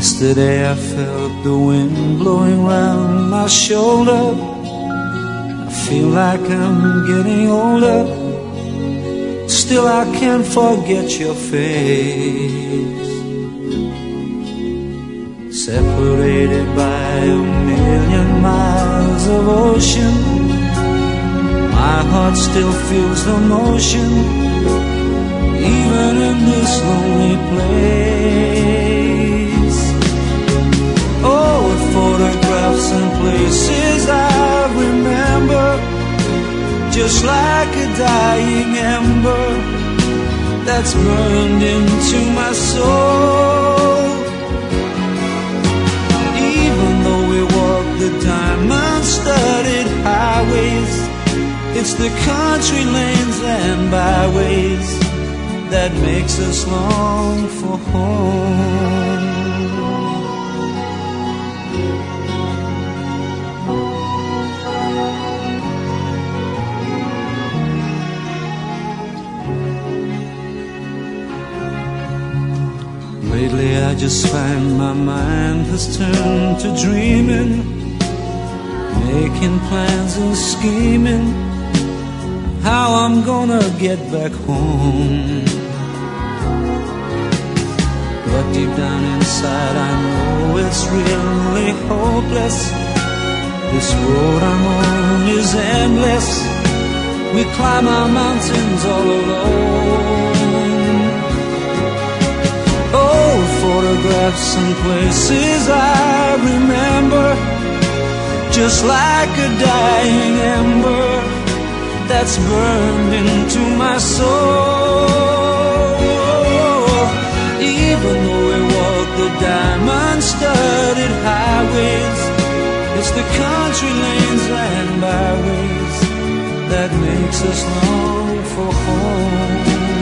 Yesterday I felt the wind blowing round my shoulder. I feel like I'm getting older. Still I can't forget your face. Separated by a million miles of ocean, my heart still feels the motion, even in this lonely place. Oh, photographs and places I remember, just like a dying ember that's burned into my soul. Even though we walk the diamond-studded highways, it's the country lanes and byways that makes us long for home. Lately I just find my mind has turned to dreaming, making plans and scheming how I'm gonna get back home. But deep down inside I know it's really hopeless. This road I'm on is endless. We climb our mountains all alone. Oh, photographs and places I remember, just like a dying ember that's burned into my soul. Even though we walk the diamond-studded highways, it's the country lanes and byways that makes us long for home.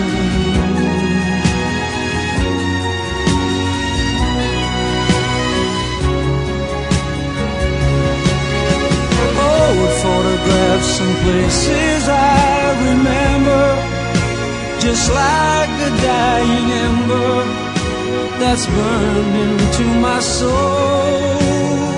Photographs and places I remember, just like a dying ember that's burned into my soul.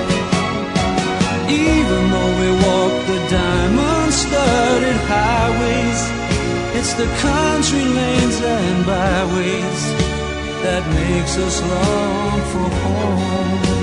Even though we walk the diamond-studded highways, it's the country lanes and byways that makes us long for home.